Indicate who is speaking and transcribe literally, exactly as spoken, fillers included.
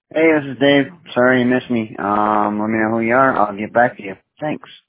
Speaker 1: Hey, this is Dave. Sorry you missed me. Um, let me know who you are. I'll get back to you. Thanks.